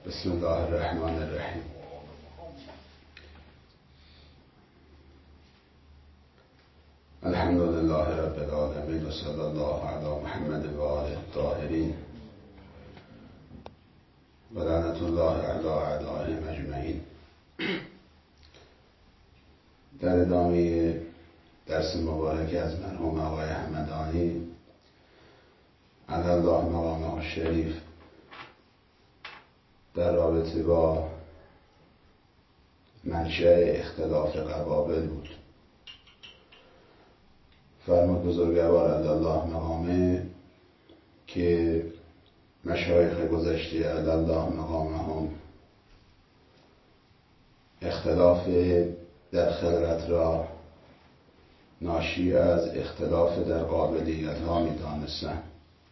بسم الله الرحمن الرحیم. الحمد لله رب العالمین و صلی الله علی محمد و آله الطاهرین و لعنت الله علی اعدائهم اجمعین. در ادامه درس مبارک از مرحوم آقای همدانی علی الله مقامه الشریف در رابطه با منشأ اختلاف قوابل بود. فرمود بزرگوار علی الله مقامه که مشایخ گذشته علی الله مقامهم اختلاف در خلقت را ناشی از اختلاف در قابلیت ها می دانستند.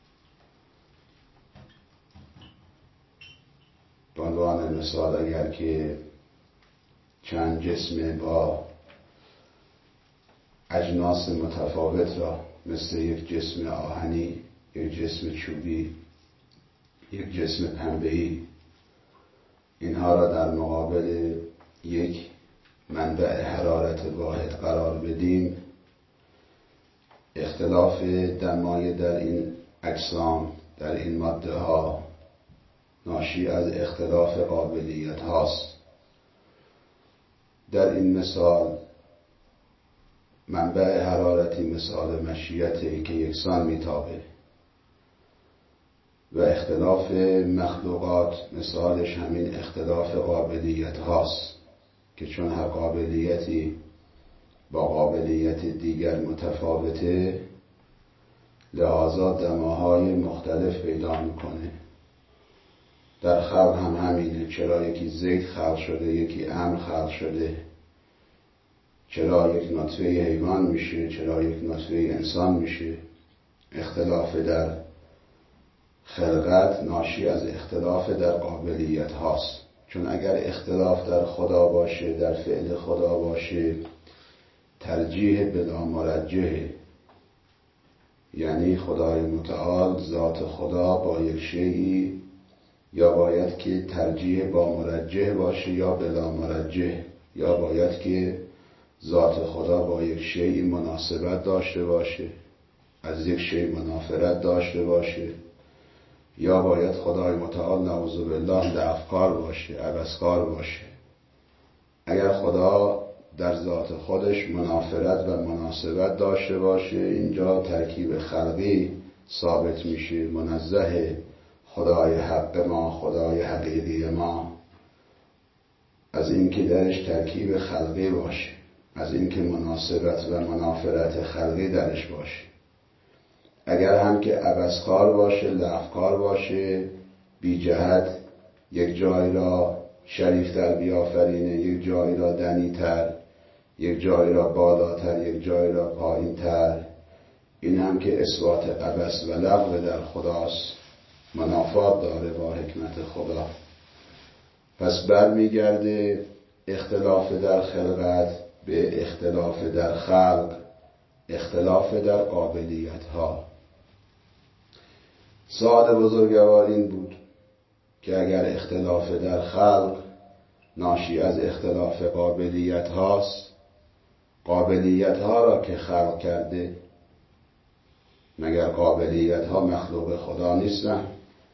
به عنوان مثال اگر که چند جسم با اجناس متفاوت را مثل یک جسم آهنی، یک جسم چوبی، یک جسم پنبه‌ای، اینها را در مقابل یک منبع حرارت واحد قرار بدیم، اختلاف دمای در این اجسام، در این ماده ها ناشی از اختلاف قابلیت هاست. در این مثال منبع حرارتی مثال مشیتی که یکسان میتابه و اختلاف مخلوقات مثالش همین اختلاف قابلیت هاست که چون هر قابلیتی با قابلیت دیگر متفاوته لحاظا دماهای مختلف پیدا میکنه. در خلق هم همینه، چرا یکی زید خلق شده یکی امر خلق شده، چرا یک نطفه حیوان میشه چرا یک نطفه انسان میشه. اختلاف در خلقت ناشی از اختلاف در قابلیت هاست. چون اگر اختلاف در خدا باشه، در فعل خدا باشه، ترجیح بلا مرجحه، یعنی خدای متعال ذات خدا با یک شیئی یا باید که ترجیح با مرجح باشه یا بلا مرجح، یا باید که ذات خدا با یک شیء مناسبت داشته باشه، از یک شیء منافرت داشته باشه، یا باید خدای متعال نعوذ بالله لافکار باشه، عبثکار باشه. اگر خدا در ذات خودش منافرت و مناسبت داشته باشه، اینجا ترکیب خلقی ثابت میشه. منزه خدای حق ما، خدای حقیقی ما، از این که درش ترکیب خلقی باشه، از این که مناسبت و منافرت خلقی درش باشه. اگر هم که عبثکار باشه، لعبکار باشه، بی جهت یک جای را شریفتر بیافرینه، یک جای را دنیتر، یک جای را بالاتر، یک جای را پایینتر، این هم که اثبات عبث و لغو در خداست، منافات داره با حکمت خدا. پس برمیگرده اختلاف در خلقت به اختلاف در خلق، اختلاف در قابلیت ها. سوال بزرگوار این بود که اگر اختلاف در خلق ناشی از اختلاف قابلیت هاست، قابلیت ها را که خلق کرده، مگر قابلیت ها مخلوق خدا نیستن؟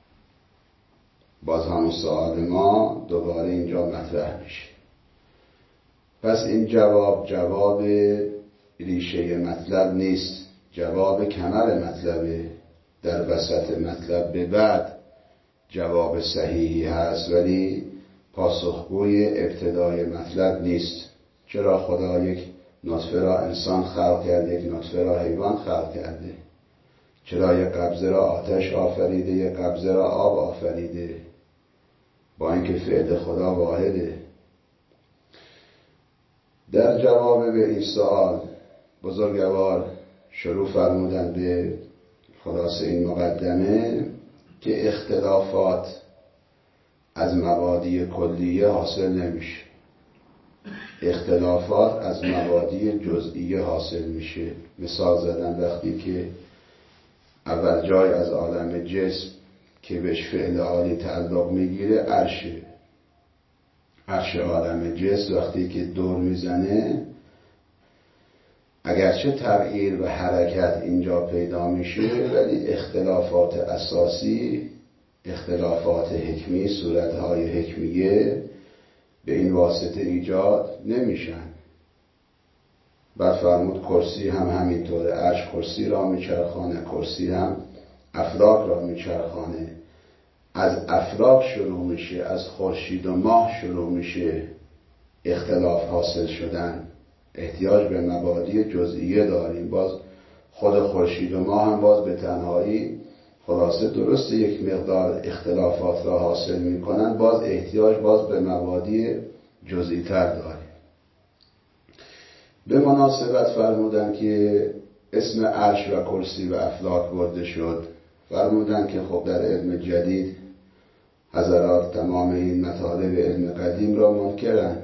باز همون سوال ما دوباره اینجا مطرح میشه. پس این جواب ریشه مطلب نیست، جواب کمر مطلبه. در وسط مطلب به بعد جواب صحیحی هست، ولی پاسخگوی ابتدای مطلب نیست. چرا خدا یک نطفه را انسان خلق کرده، یک نطفه را حیوان خلق کرده؟ چرا یک قبضه را آتش آفریده، یک قبضه را آب آفریده؟ با اینکه فعل خدا واحده. در جواب به این سوال بزرگوار شروع فرمودن به خلاصه این مقدمه که اختلافات از مبادی کلیه حاصل نمیشه، اختلافات از مبادی جزئیه حاصل میشه. مثال زدن وقتی که اول جای از عالم جسم که بهش فعل عالی تعلق میگیره عرشه. عرش عالم جسم وقتی که دور میزنه، اگرچه تغییر و حرکت اینجا پیدا میشه، ولی اختلافات اساسی، اختلافات حکمی، صورتهای حکمیه به این واسطه ایجاد نمیشن. بعد فرمود کرسی هم همینطوره، عرش کرسی را میچرخانه، کرسی هم افلاک را میچرخانه. از افلاک شروع میشه، از خورشید و ماه شروع میشه اختلاف حاصل شدن. احتیاج به مبادی جزئیه داریم. باز خود خورشید و ماه هم باز به تنهایی خلاصه درسته یک مقدار اختلافات را حاصل میکنن، باز احتیاج باز به مبادی جزئی تر داریم. به مناسبت فرمودن که اسم عرش و کرسی و افلاک برده شد. فرمودن که خب در علم جدید حضرات تمام این مطالب علم قدیم را منکرن.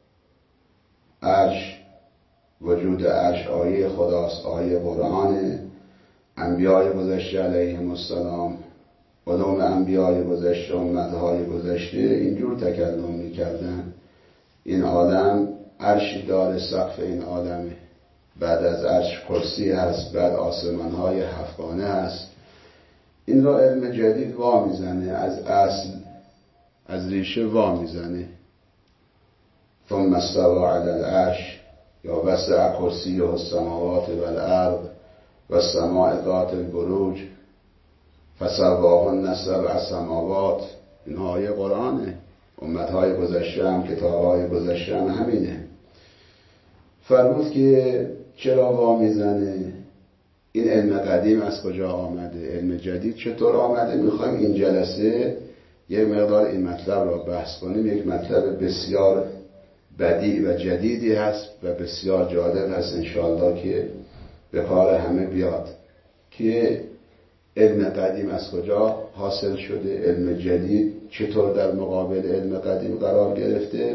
عرش، وجود عرش آیه خداست، آیه قرآن. انبیای گذشته علیهم السلام، علوم انبیای گذشته، امتهای گذشته اینجور تکلم میکردن. این عالم عرشی داره، سقف این عالمه، بعد از عرش کرسی هست، بعد آسمانهای هفتگانه هست. این را علم جدید وا میزنه، از اصل، از ریشه وا میزنه. ثم استوى علی العرش یا وسع کرسیه السماوات والارض والسماء ذات البروج فسواهن سبع سماوات. این آیه قرآنه. امتهای گذشته هم، کتابهای گذشته هم همینه. فرمود که چرا وا میزنه؟ این علم قدیم از کجا آمده؟ علم جدید چطور آمده؟ میخوایم این جلسه یک مقدار این مطلب را بحث کنیم. یک مطلب بسیار بدیع و جدیدی هست و بسیار جالب هست انشاءالله که به کار همه بیاد، که علم قدیم از کجا حاصل شده، علم جدید چطور در مقابل علم قدیم قرار گرفته.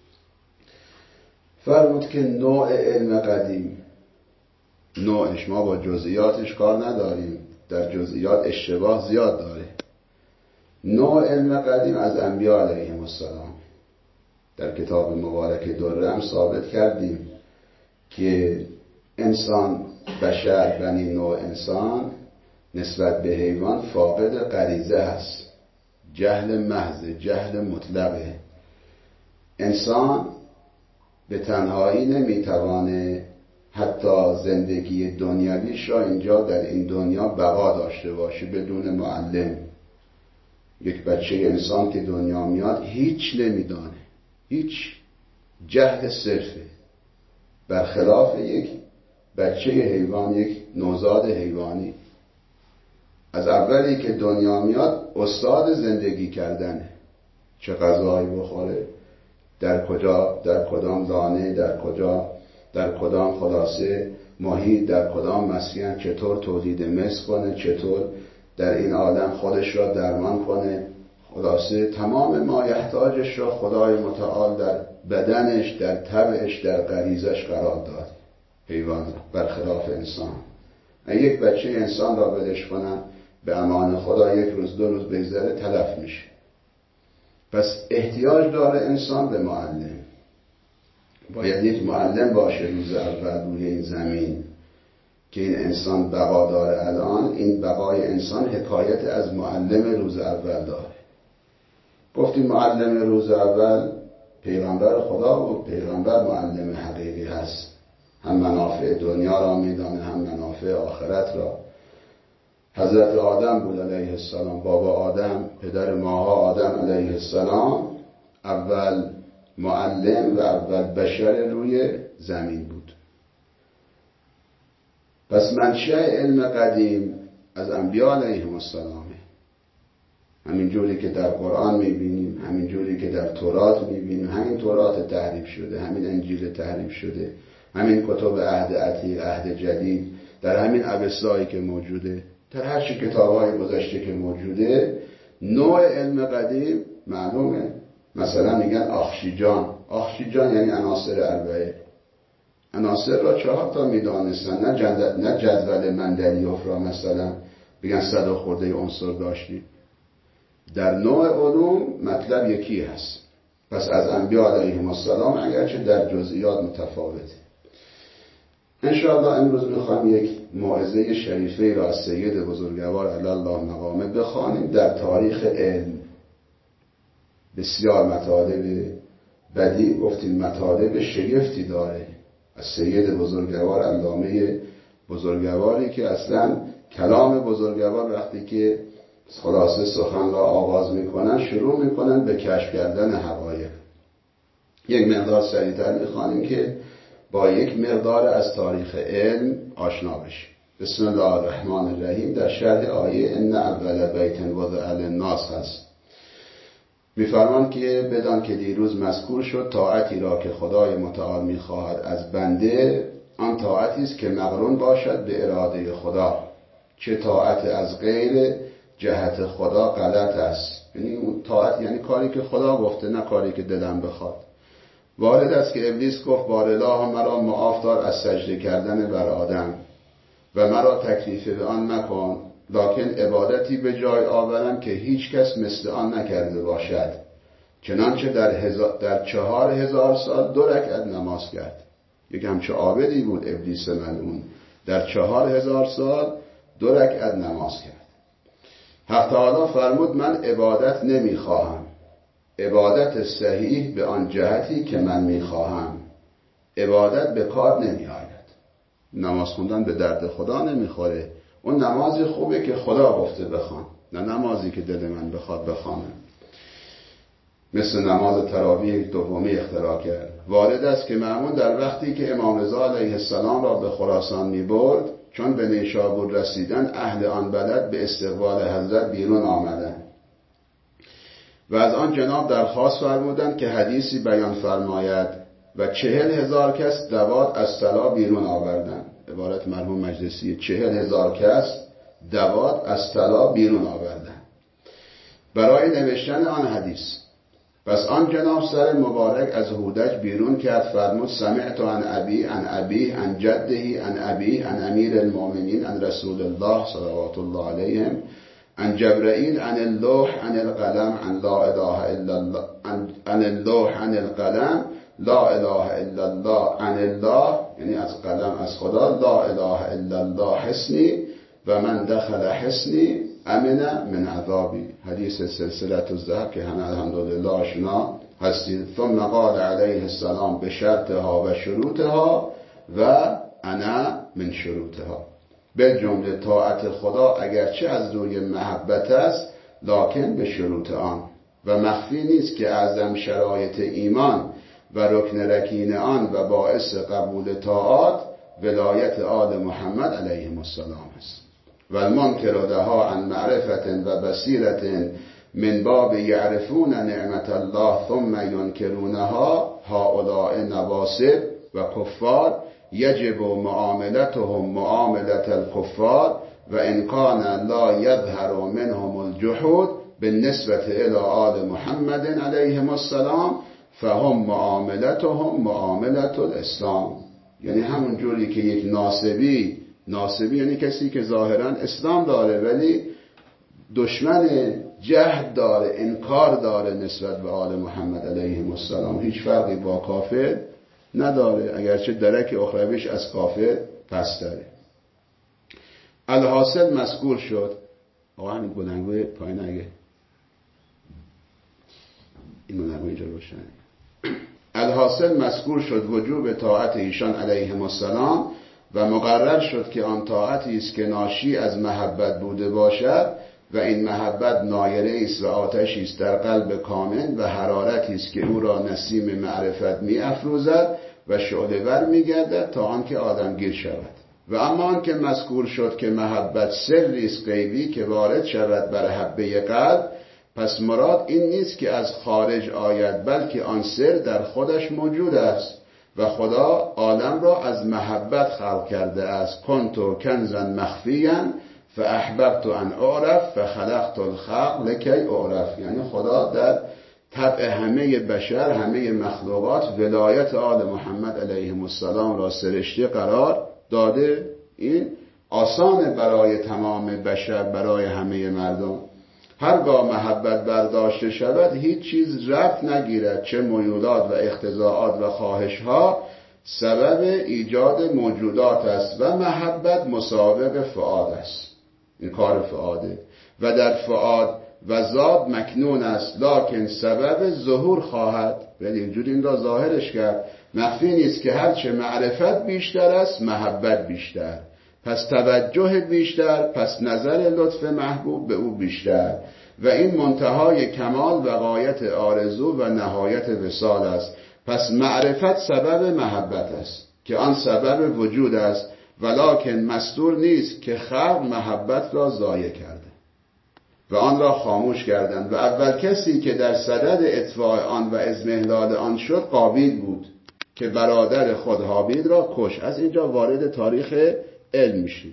فرمود که نوع علم قدیم، نوعش، ما با جزئیاتش کار نداریم، در جزئیات اشتباه زیاد داره. نوع علم قدیم از انبیا علیهم السلام. در کتاب مبارک دره هم ثابت کردیم که انسان، بشر، بنی نوع انسان نسبت به حیوان فاقد غریزه هست. جهل محض، جهل مطلقه. انسان به تنهایی نمیتوانه حتی زندگی دنیویش را اینجا در این دنیا بقا داشته باشه بدون معلم. یک بچه انسان که دنیا میاد هیچ نمیدانه، هیچ، جهل صرفه، برخلاف یک بچه حیوان، یک نوزاد حیوانی. از اولی که دنیا میاد استاد زندگی کردنه. چه غذایی بخوره، در کجا، در کدام دانه، در کجا، در کدام خلاصه محیط، در کدام مسکن چطور تولید مثل کنه، چطور در این عالم خودش را درمان کنه. خلاصه تمام ما یحتاجش را خدای متعال در بدنش، در طبعش، در غریزش قرار داد. حیوان برخلاف انسان. یک بچه انسان را ولش کنن به امان خدا، یک روز دو روز بگذره تلف میشه. پس احتیاج داره انسان به معلم. باید یک معلم باشه روز اول روی این زمین که این انسان بقا داره. الان این بقای انسان حکایت از معلم روز اول داره. گفتیم معلم روز اول پیغمبر خدا بود. پیغمبر معلم حقیقی هست. هم منافع دنیا را میدانه، هم منافع آخرت را. حضرت آدم بود علیه السلام، بابا آدم، پدر ماها آدم علیه السلام، اول معلم و اول بشر روی زمین بود. پس منشأ علم قدیم از انبیا علیهم السلامه. همین جوری که در قرآن میبینیم، همین جوری که در تورات میبینیم، همین تورات تحریف شده، همین انجیل تحریف شده، همین کتب عهد عتیق، عهد جدید، در همین اوستایی که موجوده، در هر چی کتاب‌های گذشته که موجوده، نوع علم قدیم معلومه. مثلا میگن آخشیجان. آخشیجان یعنی عناصر اربعه. عناصر را 4 تا میدانستن، نه جدول مندلیوف را مثلا بگن 100 خورده عنصر داشتیم. در نوع علوم مطلب یکی هست. پس از انبیاء علیهم السلام اگرچه در جزئیات متفاوته. انشاءالله امروز میخوایم یک موعظه شریفه را از سید بزرگوار علی الله مقامه بخوانیم در تاریخ علم. بسیار مطالب بدی گفتیم، مطالب شگفتی داره از سید بزرگوار، علامه بزرگواری که اصلا کلام بزرگوار وقتی که خلاصه سخن را آغاز میکنن شروع میکنن به کشف کردن حقایق. یک مقدار سریعتر میخوانیم که با یک مقدار از تاریخ علم آشنا بشیم. بسم الله الرحمن الرحیم. در شرح آیه ان اول بیت وضع للناس هست. میفرمان که بدان که دیروز مذکور شد طاعتی را که خدای متعال میخواهد از بنده، آن طاعتی است که مقرون باشد به اراده خدا. چه طاعت از غیر جهت خدا غلط است. یعنی طاعت یعنی کاری که خدا گفته، نه کاری که دلم بخواد. وارد است که ابلیس گفت بارالله مرا معاف دار از سجده کردن بر آدم و مرا تکلیف به آن مکن، لکن عبادتی به جای آورم که هیچ کس مثل آن نکرده باشد. چنانچه در 4000 سال 2 رکعت نماز کرد. یک همچه عابدی بود ابلیس ملعون، در 4000 سال 2 رکعت نماز کرد. حق تعالی فرمود من عبادت نمیخواهم، عبادت صحیح به آن جهتی که من میخواهم. عبادت به کار نمیآید. نماز خوندن به درد خدا نمیخوره. اون نمازی خوبه که خدا گفته بخوان، نه نمازی که دل من بخواد بخوانم. مثل نماز تراویح دومی اختراع کرد. وارد است که مأمون در وقتی که امام رضا علیه السلام را به خراسان میبرد، چون به نیشابور رسیدن اهل آن بلد به استقبال حضرت بیرون آمدند و از آن جناب درخواست فرمودند که حدیثی بیان فرماید و 40,000 کس دوات از صلا بیرون آوردند. عبارت مرحوم مجلسی 40,000 کس دوات از صلا بیرون آوردند برای نوشتن آن حدیث. پس آن جناب سر مبارک از هودج بیرون کرد، فرمود سمعت عن ابی عن ابی عن جده عن ابی عن امیر المؤمنین عن رسول الله صلوات الله علیهم عن جبرائیل عن اللوح عن القلم عن لا اله الا الله عن اللوح عن القلم لا اله الا الله عن الله، یعنی از قلم از خدا، لا اله الا الله حسنی و من دخل حسنی امن من عذابی. حدیث سلسله الذهب که همه الحمدلله آشنا هستید. ثم قال علیه السلام به شرطها و شروطها و انا من شروطها. به جمله طاعت خدا اگرچه از روی محبت است لکن به شروط آن، و مخفی نیست که اعظم شرایط ایمان و رکن رکین آن و باعث قبول طاعات ولایت آل محمد علیهم السلام است. و المنکر لها عن معرفت و بصیرت من باب یعرفون نعمت الله ثم ینکرونها هؤلاء نواصب و کفار یجب معاملتهم معاملت الکفار و ان کان لا یظهر منهم الجحود بالنسبة الى آل محمد علیهم السلام فهم معاملتهم معاملت الاسلام. یعنی همون جوری که یک ناصبی یعنی کسی که ظاهرا اسلام داره ولی دشمن جهد داره، انکار داره نسبت به آل محمد علیهم السلام، هیچ فرقی با کافر نداره، اگرچه درک اخرویش از کافر پس داره. الحاصل مذکور شد. آقا همین بلنگوی پایین اگه این بلنگوی اینجا روشنه. الحاصل مذکور شد وجوب طاعت ایشان علیهم السلام و مقرر شد که آن طاعتی است که ناشی از محبت بوده باشد و این محبت نایره است و آتشی است در قلب کامل و حرارتی است که او را نسیم معرفت می افروزد و شعله ور می گردد تا آنکه آدمگیر شود. و اما آن که مذکور شد که محبت سری است غیبی که وارد شود بر حبه قلب، پس مراد این نیست که از خارج آید، بلکه آن سر در خودش موجود است و خدا عالم را از محبت خلق کرده است. کنتو کنزا مخفیا فاحببت ان اعرف فخلقت الخلق لکی اعرف. یعنی خدا در طبع همه بشر، همه مخلوقات ولایت آل محمد علیهم السلام را سرشته قرار داده. این آسان برای تمام بشر، برای همه مردم. هرگاه محبت برداشته شود هیچ چیز رفت نگیرد، چه میولات و اقتضاعات و خواهشها سبب ایجاد موجودات است و محبت مسابق فؤاد است. این کار فؤاده و در فؤاد و ذات مکنون است، لکن سبب ظهور خواهد. ولی اینجوری این را ظاهرش کرد. مخفی نیست که هرچه معرفت بیشتر است محبت بیشتر، پس توجه بیشتر، پس نظر لطف محبوب به او بیشتر، و این منتهای کمال و غایت آرزو و نهایت وصال است. پس معرفت سبب محبت است که آن سبب وجود است، ولکن مستور نیست که خلق محبت را ضایع کرده و آن را خاموش کردند و اول کسی که در صدد اطفاء آن و اضمحلال آن شد قابیل بود که برادر خود هابیل را کش. از اینجا وارد تاریخ علم میشیم.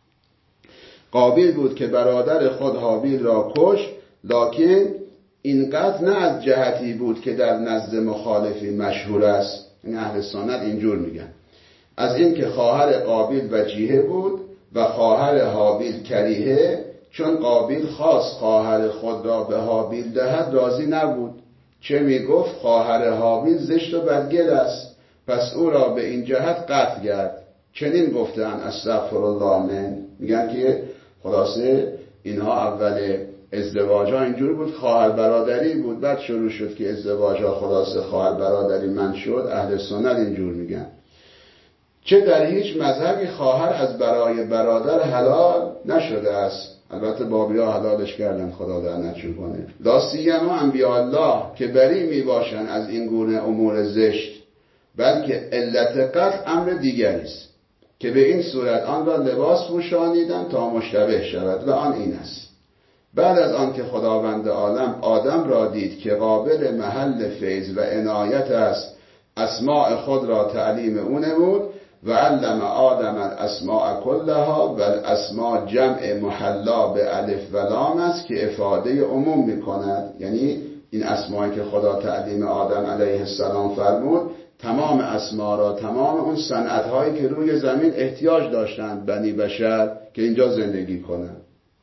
قابیل بود که برادر خود هابیل را کش، لکن اینقدر نه از جهتی بود که در نزد مخالفی مشهور است. این اهل سنت اینجور میگن، از این که خواهر قابیل وجیهه بود و خواهر هابیل کریهه، چون قابیل خواست خواهر خود را به هابیل دهد راضی نبود، چه میگفت خواهر هابیل زشت و بدگل است، پس او را به این جهت قطع کرد. چنین گفتن استغفرالله من. میگن که خلاصه اینها اول ازدواجها اینجور بود، خواهر برادری بود، بعد شروع شد که ازدواجها خلاصه خواهر برادری من شد. اهل سنت اینجور میگن. چه در هیچ مذهبی خواهر از برای برادر حلال نشده است. البته بابی‌ها حلالش کردن، خدا لعنتشون کنه. لا سیما انبیاء الله که بری می باشن از این گونه امور زشت، بلکه علت قطع امر دیگری است که به این صورت آن را لباس پوشانیدن تا مشتبه شود و آن این است: بعد از آن که خداوند عالم آدم را دید که قابل محل فیض و عنایت است، اسماء خود را تعلیم او نمود و علم آدم الاسماء کلها و الاسماء جمع محلا به الف و لام است که افاده عموم می کند. یعنی این اسمایی که خدا تعلیم آدم علیه السلام فرمود، تمام اسما را، تمام اون صنعت‌هایی که روی زمین احتیاج داشتند بنی بشر که اینجا زندگی کنند،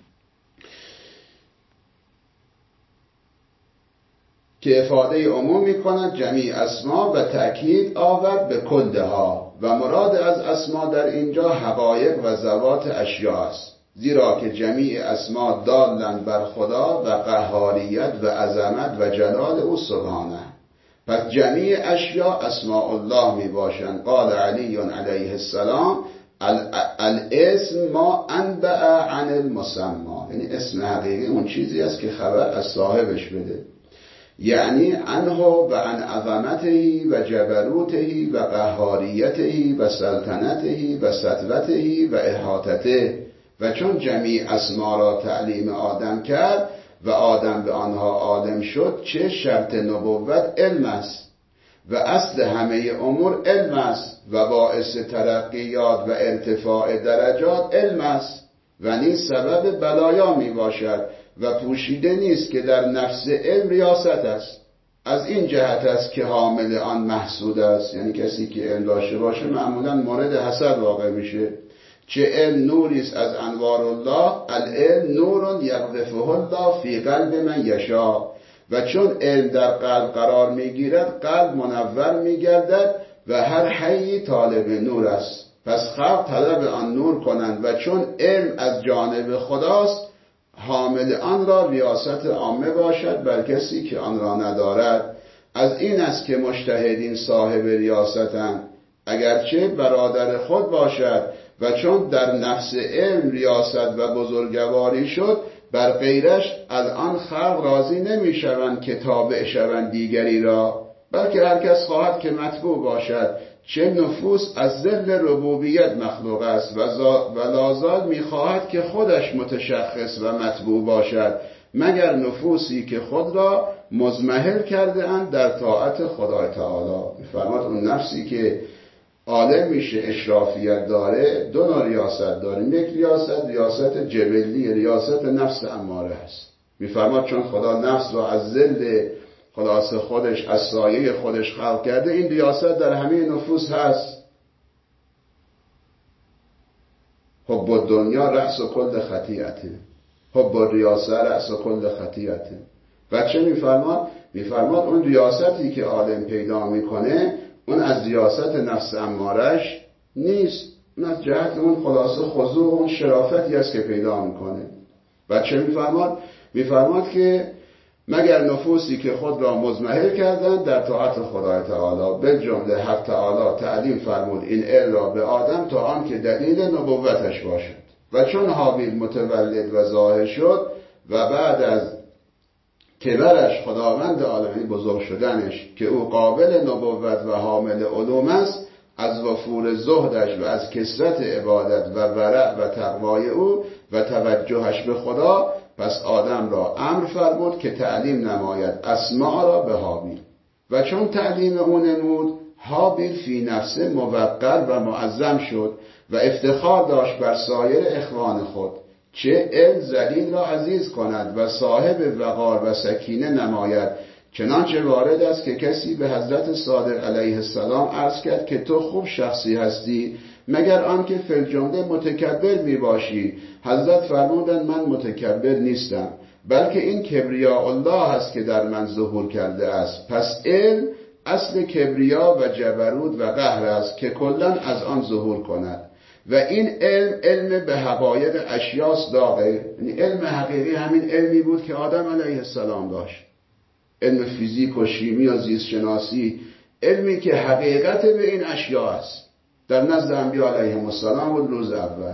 که افاده عموم می کند جمیع اسما و تأکید آورد به کلها. و مراد از اسما در اینجا حقایق و ذوات اشیاء است، زیرا که جمیع اسما دالن بر خدا و قهاریت و عظمت و جلال او سبحانه. پس جمیع اشیاء اسماء الله می باشند. قال علی علیه السلام الاسم ما انبأ عن المسمى، یعنی اسم حقیقی اون چیزی است که خبر از صاحبش بده، یعنی عنه و عن عظمته و جبروته و قهاریته و سلطنته و سطوته و احاطته. و چون جمیع اسما را تعلیم آدم کرد و آدم به آنها عالم شد، چه شرط نبوت علم است و اصل همه امور علم است و باعث ترقیات و ارتفاع درجات علم است و نیز سبب بلایا می باشد و پوشیده نیست که در نفس علم ریاست است. از این جهت است که حامل آن محسود است، یعنی کسی که علم داشته باشه معمولا مورد حسد واقع میشه. چه علم نوری است از انوار الله، العلم نور یقذفه الله فی قلب من یشاء. و چون علم در قلب قرار میگیرد، قلب منور میگردد و هر حی طالب نور است. پس خلق طلب آن نور کنند و چون علم از جانب خداست، حامل آن را ریاست عامه باشد بر کسی که آن را ندارد. از این است که مجتهدین صاحب ریاستند، اگرچه برادر خود باشد، و چون در نفس علم ریاست و بزرگواری شد، بر غیرش از آن خلق راضی نمی شوند که تابع شوند دیگری را، بلکه هر کس خواهد که متبوع باشد. چه نفوس از ذل ربوبیت مخلوق است و لازال می خواهد که خودش متشخص و متبوع باشد، مگر نفوسی که خود را مضمحل کرده اند در طاعت خدای تعالی. می‌فرماد اون نفسی که عالم میشه، اشرافیت داره، دو نوع ریاست داره. یک ریاست جبلی، ریاست نفس اماره است. می‌فرماد چون خدا نفس را از ذل خلاص خودش، از سایه خودش خلق کرده، این ریاست در همه نفوس هست. حب الدنیا رأس کل خطیئته. حب الریاسه رأس کل خطیئته. بچه میفرماد اون ریاستی که آدم پیدا میکنه اون از ریاست نفس امارش نیست، اون از جهت اون خلاصه خضوع اون شرافتی است که پیدا میکنه. بچه میفرماد که مگر نفوسی که خود را مضمحل کردند در طاعت خدای تعالی، به جمله حق تعالی تعلیم فرمود این علم را به آدم تا آن که دلیل نبوتش باشد. و چون حابیل متولد و ظاهر شد و بعد از کبرش خداوند عالمین بزرگ شدنش که او قابل نبوت و حامل علوم است، از وفور زهدش و از کثرت عبادت و ورع و تقوای او و توجهش به خدا، پس آدم را امر فرمود که تعلیم نماید اسماء را به حابیل. و چون تعلیم او نمود، حابیل فی نفسه موقر و معظم شد و افتخار داشت بر سایر اخوان خود، چه علم ذلیل را عزیز کند و صاحب وقار و سکینه نماید. چنانچه وارد است که کسی به حضرت صادق علیه السلام عرض کرد که تو خوب شخصی هستی مگر آنکه فی الجمله متکبر می باشی؟ حضرت فرمودند من متکبر نیستم، بلکه این کبریا الله است که در من ظهور کرده است. پس علم اصل کبریا و جبروت و قهر است که کلاً از آن ظهور کند. و این علم به حقایق اشیاس داغه، یعنی علم حقیقی همین علمی بود که آدم علیه السلام داشت، علم فیزیک و شیمی و زیست شناسی، علمی که حقیقت به این اشیا است در نزد انبیا علیهم السلام و روز اول.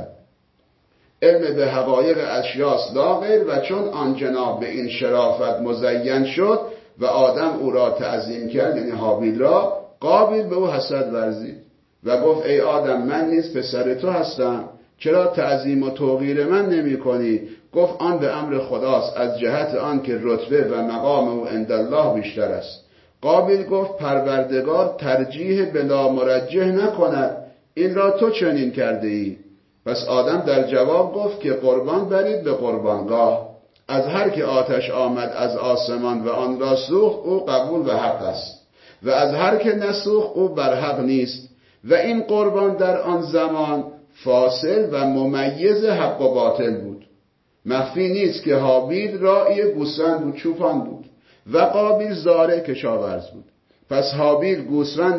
علم به حقایق اشیاس داغه و چون آن جناب به این شرافت مزین شد و آدم او را تعظیم کرد، یعنی حابیل را، قابیل به او حسد ورزید و گفت ای آدم من نیز پسر تو هستم، چرا تعظیم و توقیر من نمی کنی؟ گفت آن به امر خداست، از جهت آن که رتبه و مقام او عند الله بیشتر است. قابیل گفت پروردگار ترجیح بلا مرجح نکند، این را تو چنین کرده ای. پس آدم در جواب گفت که قربان برید به قربانگاه، از هر که آتش آمد از آسمان و آن را سوخت او قبول و حق است و از هر که نسوخت او بر حق نیست. و این قربان در آن زمان فاصل و ممیز حق و باطل بود. مخفی نیست که حابیل راعی گوسفند بود، چوپان بود، و قابیل زارع کشاورز بود. پس حابیل گوسفند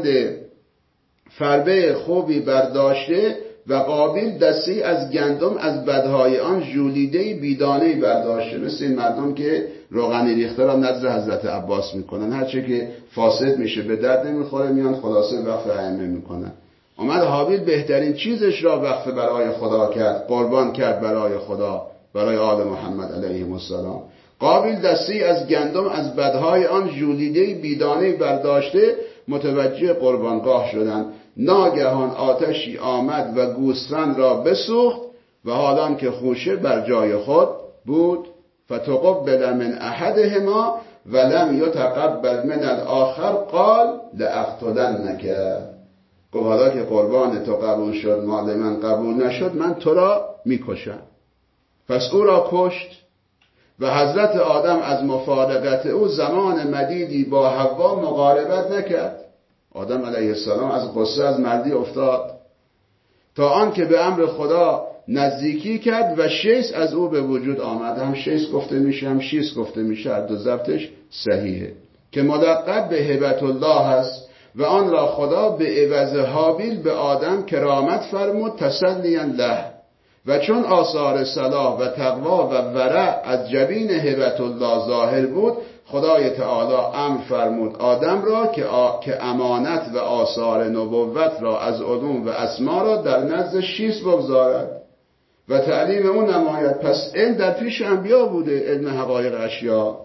فربه خوبی برداشته و قابیل دستی از گندم از بدهای آن ژولیده بیدانه برداشته، مثل این مردم که روغنی ریخته را نظر حضرت عباس میکنن، هرچه که فاسد میشه به درد نمیخوره میان خلاصه وقف ائمه میکنن. آمد حابیل بهترین چیزش را وقف برای خدا کرد، قربان کرد برای خدا، برای آل محمد علیه السلام. قابیل دستی از گندم از بدهای آن ژولیده بیدانه برداشته متوجه قربانگاه شدند. ناگهان آتشی آمد و گوسفند را بسوخت و حالان که خوشه بر جای خود بود. فتقبل من احدهما ولم یتقبل من الاخر قال لاقتلنک. گفت حالا که قربان تو قبول شد مال من قبول نشد، من تو را میکشم. پس او را کشت و حضرت آدم از مفارقت او زمان مدیدی با حوا مقاربت نکرد. آدم علیه السلام از غصه از مردی افتاد تا آن که به امر خدا نزدیکی کرد و شیس از او به وجود آمد. هم شیس گفته میشه هم شیس گفته میشه، هر دو ضبطش صحیحه، که ملقب به هبت الله است و آن را خدا به عوض حابیل به آدم کرامت فرمود تسلیا له. و چون آثار صلاح و تقوا و ورع از جبین هبت الله ظاهر بود، خدای تعالی امر فرمود آدم را که امانت و آثار نبوت را از علوم و اسما را در نزد شیس بگذارد و تعلیم اون نماید. پس علم در پیش انبیا بوده، علم حقایق اشیا.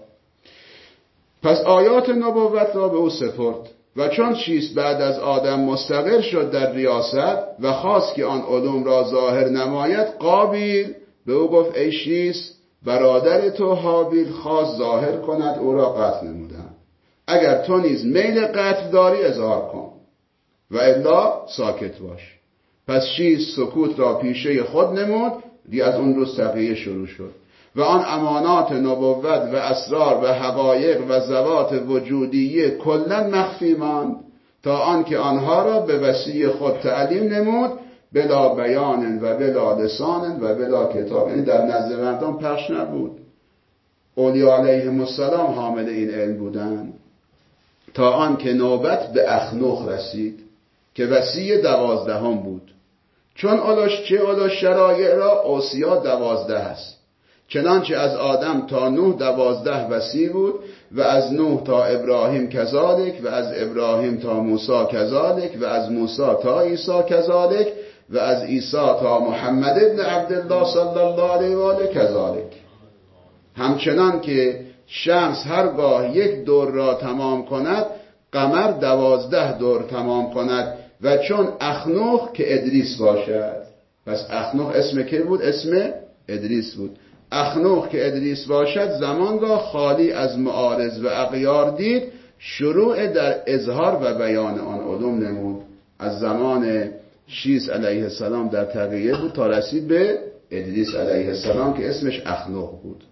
پس آیات نبوت را به او سپرد و چون شیس بعد از آدم مستقر شد در ریاست و خواست که آن علوم را ظاهر نماید، قابیل به او گفت ای شیس، برادر تو حابیل خواست ظاهر کند، او را قتل نمودم. اگر تو نیز میل قتل داری اظهار کن و الا ساکت باش. پس شیس سکوت را پیشه خود نمود. از اون روز تقیه شروع شد و آن امانات نبوت و اسرار و حقایق و ذوات وجودیه کلاً مخفی ماند تا آن که آنها را به وسیع خود تعلیم نمود. بلا بیان و بلا لسان و بلا کتاب، یعنی در نزد مردم پخش نبود. اولیاء علیهم السلام حامل این علم بودند تا آن که نوبت به اخنوخ رسید که وصی 12 بود. چون اولو شرایع را اوصیا 12 است، چنانچه از آدم تا نوح 12 وصی بود و از نوح تا ابراهیم کذالک و از ابراهیم تا موسی کذالک و از موسی تا عیسی کذالک و از عیسی تا محمد ابن عبدالله صلی الله علیه و آله کذالک. همچنان که شمس هرگاه 1 دور را تمام کند، قمر 12 دور تمام کند. و چون اخنوخ که ادریس باشد، پس اخنوخ اسم که بود؟ اسم ادریس بود. اخنوخ که ادریس باشد، زمان را خالی از معارض و اغیار دید، شروع در اظهار و بیان آن علوم نمود. از زمان شیس علیه السلام در تقیه بود تا رسید به ادریس علیه السلام که اسمش اخنوخ بود.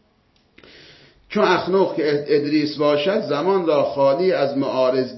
چون اخنوخ که ادریس باشد، زمان را خالی از معارض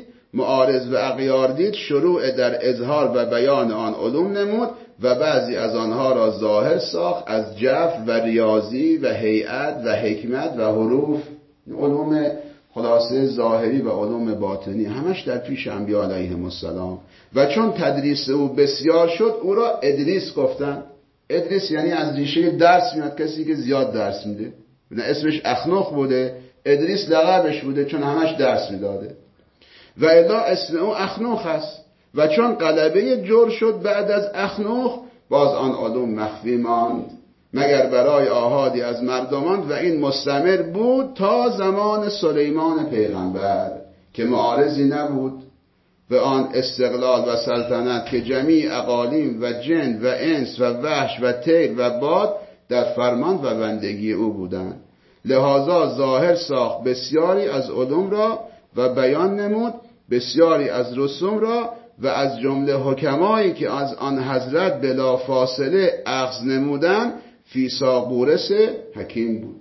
و اغیار دید، شروع در اظهار و بیان آن علوم نمود و بعضی از آنها را ظاهر ساخت، از جف و ریاضی و هیئت و حکمت و حروف، علوم خلاصه ظاهری و علوم باطنی، همش در پیش انبیاء علیهم السلام. و چون تدریس او بسیار شد، او را ادریس گفتند. ادریس یعنی از ریشه درس میاد، کسی که زیاد درس میده. نه اسمش اخنوخ بوده، ادریس لقبش بوده چون همش درس میداده. و الا اسم او اخنوخ است. و چون غلبه جور شد بعد از اخنوخ، باز آن علوم مخفی ماند مگر برای آحادی از مردمان، و این مستمر بود تا زمان سلیمان پیغمبر که معارضی نبود و آن استقلال و سلطنت که جمیع اقالیم و جن و انس و وحش و طیر و باد در فرمان و بندگی او بودند. لذا ظاهر ساخت بسیاری از علوم را و بیان نمود بسیاری از رسوم را، و از جمله حکمایی که از آن حضرت بلا فاصله اخذ نمودن، فیثاغورس حکیم بود.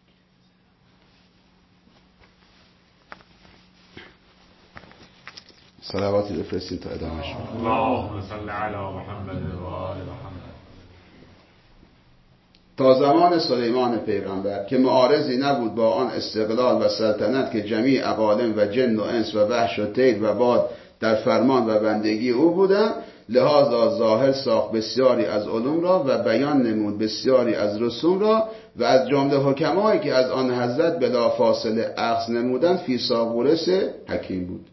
صلواتی بفرستید تا ادامهش. اللهم صل علی محمد و آل محمد. تا زمان سلیمان پیغمبر که معارضی نبود با آن استقلال و سلطنت که جمیع اقالیم و جن و انس و وحش و طیر و باد در فرمان و بندگی او بودند. لذا ظاهر ساخت بسیاری از علوم را و بیان نمود بسیاری از رسوم را، و از جمله حکمایی که از آن حضرت بلا فاصله اخذ نمودند، فیثاغورس حکیم بود.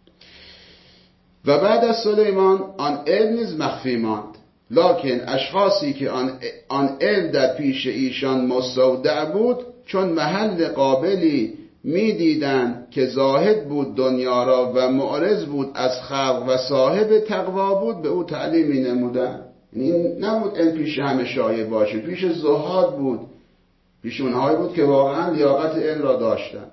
و بعد از سلیمان آن علم نیز مخفی ماند، لکن اشخاصی که آن علم در پیش ایشان مستودع بود، چون محل قابلی می دیدن که زاهد بود دنیا را و معرض بود از خلق و صاحب تقوا بود، به او تعلیم می نمودن. این نبود علم پیش همه شایع باشه، پیش زهاد بود، پیش اونهایی بود که واقعا لیاقت علم را داشتن.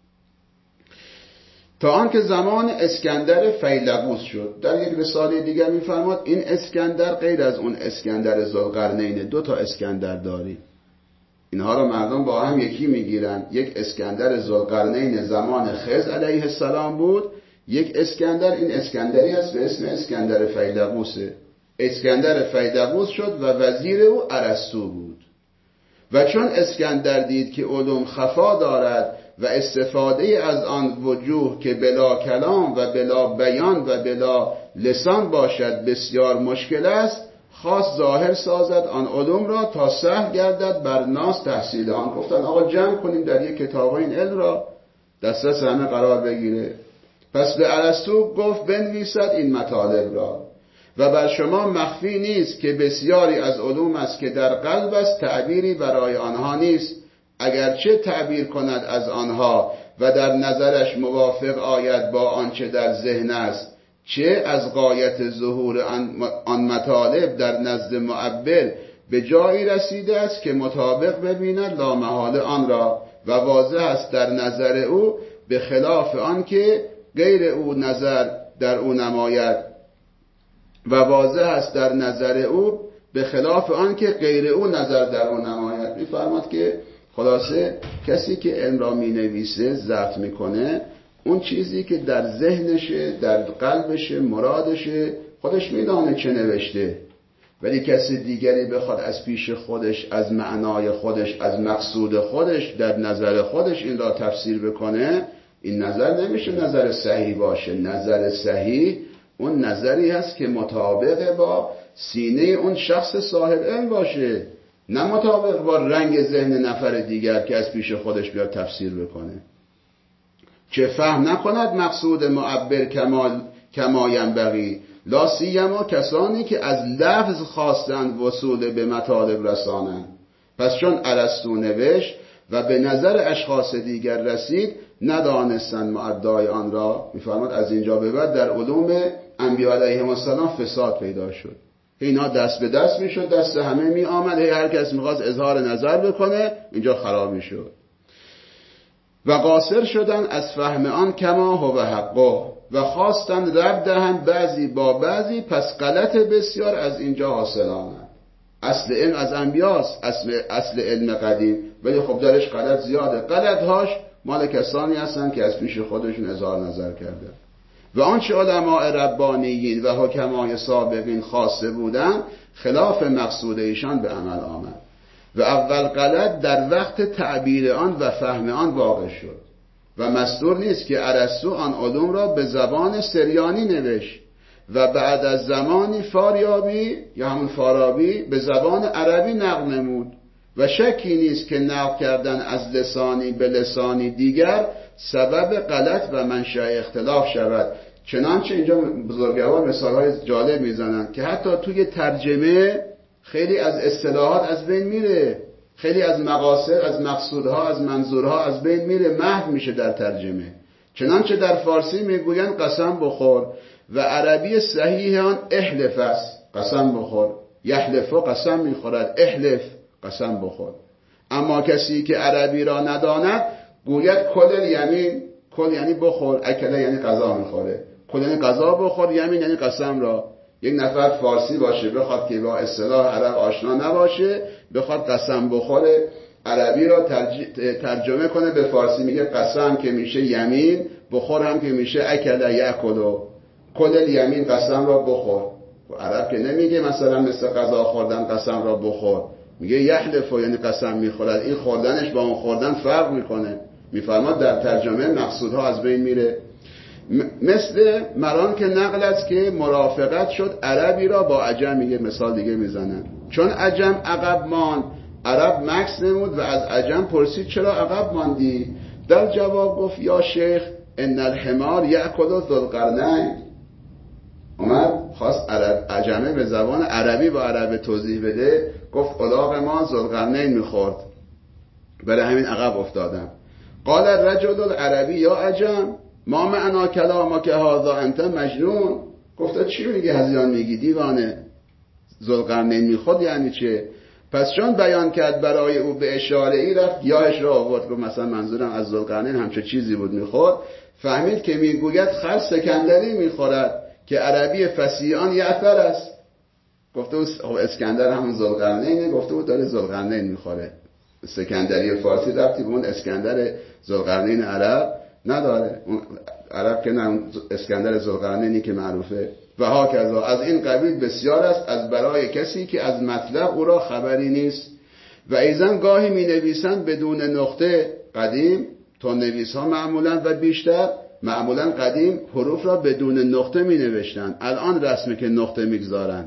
تا آنکه زمان اسکندر فیلقوس شد. در یک رساله دیگر می‌فرماد این اسکندر غیر از اون اسکندر ذوالقرنین، 2 تا اسکندر داری. اینها را مردم با هم یکی میگیرن. یک اسکندر ذوالقرنین زمان خضر علیه السلام بود، یک اسکندر، این اسکندری هست به اسم اسکندر فیلقوسه. اسکندر فیلقوس شد و وزیر او ارسطو بود. و چون اسکندر دید که علوم خفا دارد و استفاده از آن وجوه که بلا کلام و بلا بیان و بلا لسان باشد بسیار مشکل است، خواست ظاهر سازد آن علوم را تا سهل گردد بر ناس تحصیل آن. گفتن آقا جمع کنیم در یک کتاب این علم را دسترس همه قرار بگیره. پس به ارسطو گفت بنویسد این مطالب را، و بر شما مخفی نیست که بسیاری از علوم است که در قلب است، تعبیری برای آنها نیست. اگرچه تعبیر کند از آنها و در نظرش موافق آید با آنچه در ذهن است، چه از غایت ظهور آن مطالب در نزد معبر به جایی رسیده است که مطابق ببیند لامحاله آن را، و واضح است در نظر او به خلاف آن که غیر او نظر در او نماید، و واضح است در نظر او به خلاف آن که غیر او نظر در او نماید. می‌فرماد که خلاصه کسی که علم را می نویسه ضبط میکنه، اون چیزی که در ذهنشه، در قلبشه، مرادشه، خودش میدانه چه نوشته، ولی کسی دیگری بخواد از پیش خودش، از معنای خودش، از مقصود خودش، در نظر خودش این را تفسیر بکنه، این نظر نمیشه نظر صحیح باشه. نظر صحیح اون نظری هست که مطابق با سینه اون شخص صاحب علم باشه، نه مطابق با رنگ ذهن نفر دیگر که از پیش خودش بیاد تفسیر بکنه، که فهم نکند مقصود معبر کما ینبغی، لا سیما کسانی که از لفظ خواستند وصول به مطالب رسانند. پس چون ارسطو نوشت و به نظر اشخاص دیگر رسید، ندانستند معدای آن را. می‌فرماد از اینجا به بعد در علوم انبیاء علیهم السلام فساد پیدا شد. اینا دست به دست میشد، دست همه می آمد، هر کس می‌خواست اظهار نظر بکنه، اینجا خراب میشد. و قاصر شدن از فهم آن کما هو حقه، و خواستند رب دهند بعضی با بعضی، پس غلط بسیار از اینجا حاصل آمد. اصل علم از انبیاست، اصل علم قدیم، ولی خب درش غلط زیاده. غلطهاش مال کسانی هستن که از پیش خودشون اظهار نظر کردن. و آنچه علماء ربانیین و حکمای سابقین خاصه بودن، خلاف مقصود ایشان به عمل آمد و اول غلط در وقت تعبیر آن و فهم آن واقع شد. و مستور نیست که ارسطو آن علوم را به زبان سریانی نوشت و بعد از زمانی فاریابی یا همون فارابی به زبان عربی نقل نمود. و شکی نیست که نقل کردن از لسانی به لسانی دیگر سبب غلط و منشأ اختلاف شود. چنانچه اینجا بزرگوار مثالهای جالب میزنن که حتی توی ترجمه خیلی از اصطلاحات از بین میره، خیلی از مقاصد، از مقصودها، از منظورها از بین میره، محو میشه در ترجمه. چنانچه در فارسی میگوین قسم بخور و عربی صحیح آن احلف است، قسم بخور. یحلف قسم میخورد، احلف قسم بخور. اما کسی که عربی را نداند گوید کل الیمین، کل یعنی بخور، اکله یعنی غذا میخوره، کل یعنی غذا بخور، یمین یعنی قسم را. یک نفر فارسی باشه بخواد که با اصطلاح عرب آشنا نباشه، بخواد قسم بخوره، عربی را ترجمه کنه به فارسی، میگه قسم که میشه یمین، بخور هم که میشه اکله یاکلو، کل الیمین قسم را بخور. عرب که نمیگه مثلا مثل غذا خوردن قسم را بخور، میگه یحلف یعنی قسم میخورد. این خوردنش با اون خوردن فرق میکنه. میفرماد در ترجمه مقصودها از بین میره. مثل مران که نقل است که مرافقت شد عربی را با عجم، یه مثال دیگه میزنن. چون عجم عقب ماند، عرب مکث نمود و از عجم پرسید چرا عقب ماندی؟ در جواب گفت یا شیخ ان الحمار یأکل ذوالقرنین. اومد خواست عجمه به زبان عربی با عرب توضیح بده، گفت الاغ ما ذوالقرنین میخورد، برای همین عقب افتادم. قال الرجل العربی یا عجم ما معنا کلامک هذا انت مجنون. گفت چی میگی هذیان میگی دیوانه، ذوالقرنین میخورد یعنی چه؟ پس چون بیان کرد برای او به اشاره ای رفت گیاهش را آورد، گفت مثلا منظورم از ذوالقرنین همچه چیزی بود میخورد. فهمید که میگوید خر سکندری میخورد که عربی فصیحان یعفر است. گفته او اسکندر همون ذوالقرنینه، گفته او داره ذوالقرنین میخوره. سکندری فارسی ربطی به اون اسکندر ذوالقرنین عرب نداره. اون عرب که نه، اسکندر ذوالقرنینی که معروفه. و هاکذا از این قبیل بسیار است از برای کسی که از مطلب او را خبری نیست. و ایزن گاهی می نویسند بدون نقطه. قدیم تا نویس ها معمولا و بیشتر معمولا قدیم حروف را بدون نقطه می نوشتن، الان رسمه که نقطه میگذارن.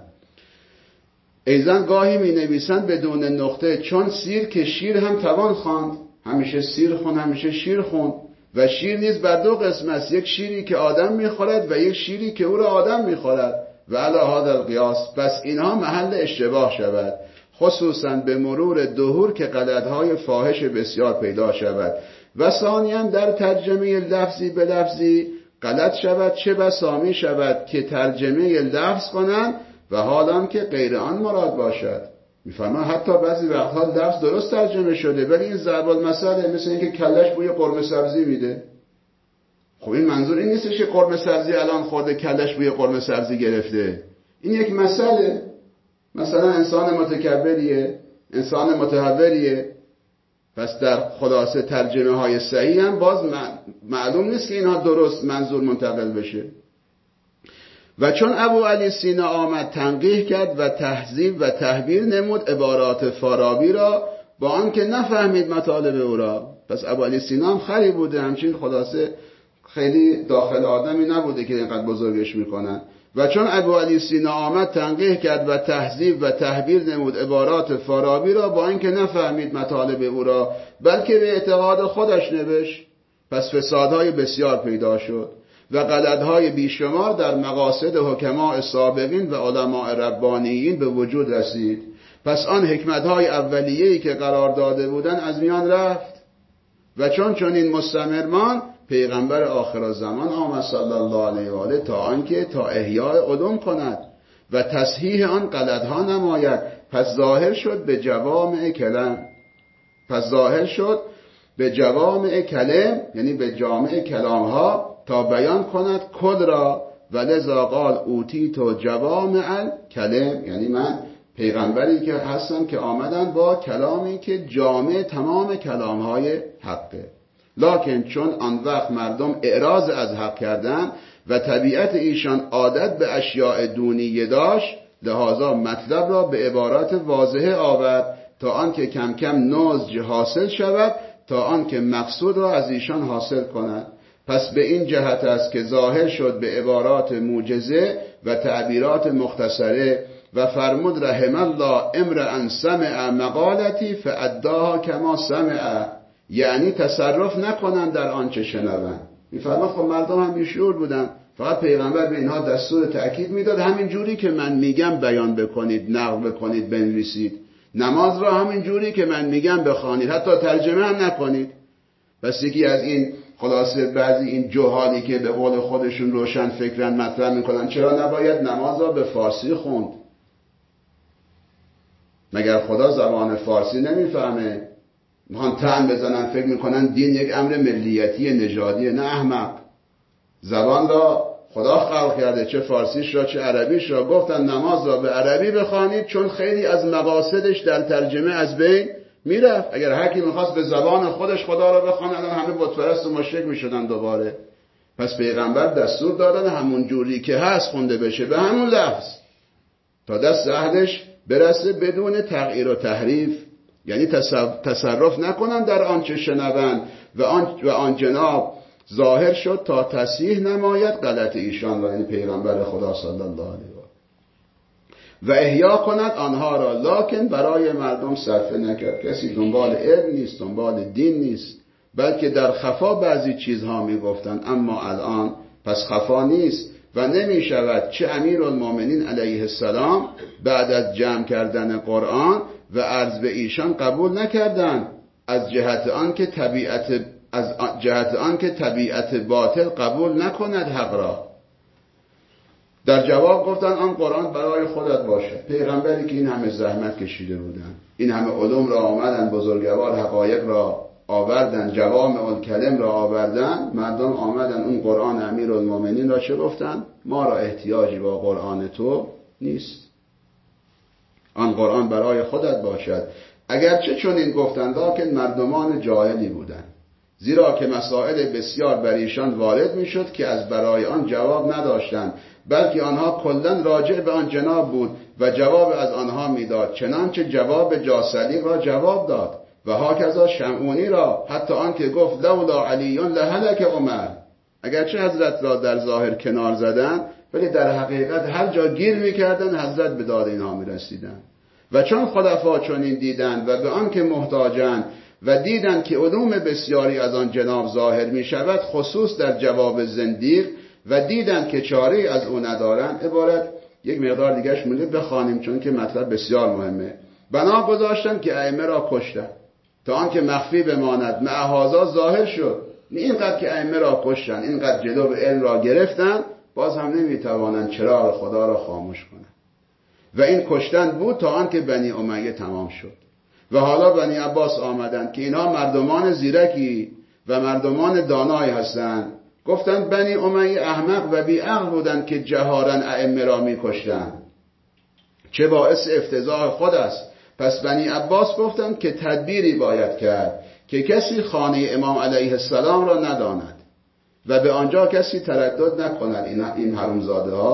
ایزن گاهی می نویسند بدون نقطه، چون سیر که شیر هم توان خواند، همیشه سیر خون همیشه شیر خون. و شیر نیز بر دو قسم است، یک شیری که آدم میخورد و یک شیری که او را آدم میخورد. و علی هذا القیاس، پس اینها محل اشتباه شود، خصوصا به مرور دهور که غلطهای فاحش بسیار پیدا شود. و ثانیاً در ترجمه لفظی به لفظی غلط شود، چه بسا می شود که ترجمه لفظ کنند و حالان که غیر آن مراد باشد. میفهمن حتی بعضی وقتها لفظ درست ترجمه شده ولی این ضرب المثل، مثل اینکه کلش بوی قرمه سبزی میده. خب این منظور این نیستش که قرمه سبزی الان خورده کلش بوی قرمه سبزی گرفته. این یک مسئله. مثلا انسان متکبریه، انسان متهوریه. پس در خلاصه ترجمه های صحیح هم باز معلوم نیست که اینها درست منظور منتقل بشه. و چون ابو علی سینا آمد تنقیح کرد و تهذیب و تحویر نمود عبارات فارابی را با آنکه نفهمید مطالب او را. پس ابو علی سینا هم خری بوده، همچین خلاصه خیلی داخل آدمی نبوده که اینقدر بزرگش میکنن. و چون ابو علی سینا آمد تنقیح کرد و تهذیب و تحویر نمود عبارات فارابی را با اینکه نفهمید مطالب او را بلکه به اعتقاد خودش نوشت، پس فسادهای بسیار پیدا شد و غلطهای بیشمار در مقاصد حکماء سابقین و علماء ربانیین به وجود رسید. پس آن حکمتهای اولیه‌ای که قرار داده بودند از میان رفت و چون این مستمر ماند پیغمبر آخرالزمان آمد صلی الله علیه و آله تا آنکه تا احیاء علوم کند و تصحیح آن غلطها نماید. پس ظاهر شد به جوامع کلم یعنی به جامع کلامها تا بیان کند کل را و لذا قال اوتیت جوامع کلم، یعنی من پیغمبری که هستم که آمدن با کلامی که جامع تمام کلامهای حقه. لکن چون آن وقت مردم اعراض از حق کردند و طبیعت ایشان عادت به اشیاء دونیه داشت، لذا مطلب را به عبارات واضحه آورد تا آنکه کم کم نضج حاصل شود، تا آنکه مقصود را از ایشان حاصل کند. پس به این جهت است که ظاهر شد به عبارات موجزه و تعبیرات مختصره و فرمود رحم الله امرأ سمع مقالتی فاداها کما سمع، یعنی تصرف نکنند در آنچه شنوند. میفرماد خب مردم هم بیشعور بودن، فقط پیغمبر به اینها دستور تأکید میداد همین جوری که من میگم بیان بکنید، نقل بکنید، بنویسید. نماز را همین جوری که من میگم بخوانید، حتی ترجمه هم نکنید. بس یکی از این خلاصه بعضی این جهالی که به قول خودشون روشن فکرن مطرح میکنن چرا نباید نماز را به فارسی خوند؟ مگر خدا زبان فارسی نمیفهمه؟ میخوان طعن بزنن، فکر میکنن دین یک امر ملیتی نژادیه. نه احمق، زبان را خدا خلق کرده، چه فارسیش را چه عربیش را. گفتن نماز را به عربی بخوانید چون خیلی از مقاصدش در ترجمه از بین میرفت. اگر هر کی میخواست به زبان خودش خدا را بخونه الان همه بت پرست و مشرک میشدن دوباره. پس پیغمبر دستور دادن همون جوری که هست خونده بشه به همون لفظ تا دست اهلش برسه بدون تغییر و تحریف، یعنی تصرف نکنن در آنچه شنوند و آن جناب ظاهر شد تا تصحیح نماید غلط ایشان را، یعنی پیغمبر خدا صلی الله علیه و احیا کند آنها را، لکن برای مردم صرفه نکرد. کسی دنبال علم نیست، دنبال دین نیست، بلکه در خفا بعضی چیزها میگفتند. اما الان پس خفا نیست و نمی شود. چه امیرالمومنین علیه السلام بعد از جمع کردن قرآن و عرض به ایشان قبول نکردند از جهت آن که طبیعت باطل قبول نکند حق را. در جواب گفتن آن قرآن برای خودت باشه. پیغمبری که این همه زحمت کشیده بودن، این همه علوم را آمدن، بزرگوار حقایق را آوردن، جوامع الکلم را آوردن، مردم آمدن اون قرآن امیرالمومنین را چه گفتن؟ ما را احتیاجی با قرآن تو نیست، آن قرآن برای خودت باشد. اگرچه چون این گفتن لکن مردمان جاهلی بودند، زیرا که مسائل بسیار بر ایشان وارد میشد که از برای آن جواب نداشتند، بلکه آنها کلاً راجع به آن جناب بود و جواب از آنها میداد، چنانچه جواب جاسلیق را جواب داد و هاکذا شمعونی را، حتی آن که گفت لولا علیون لهلک عمر. اگرچه حضرت را در ظاهر کنار زدن ولی در حقیقت هر جا گیر میکردن حضرت به داد اینها میرسیدن. و چون خلفا چنین دیدند و به آن که محتاجند و دیدند که علوم بسیاری از آن جناب ظاهر می شود، خصوص در جواب زندیق، و دیدند که چاره از او ندارند. عبارت یک مقدار دیگرش مونده بخوانیم چون که مطلب بسیار مهمه. بنا گذاشتند که ائمه را کشتند تا آن که مخفی بماند، مع هذا ظاهر شد. اینقدر که ائمه را کشتند، اینقدر جلو علم را گرفتند، باز هم نمیتوانند چراغ خدا را خاموش کنند. و این کشتن بود تا آن که بنی امیه تمام شد. و حالا بنی عباس آمدند که اینها مردمان زیرکی و مردمان دانایی هستند. گفتند بنی امیه احمق و بی عقل بودند که جهارا ائمه را می کشتند، چه باعث افتضاح خود است. پس بنی عباس گفتند که تدبیری باید کرد که کسی خانه امام علیه السلام را نداند و به آنجا کسی تردد نکند. این حرومزاده ها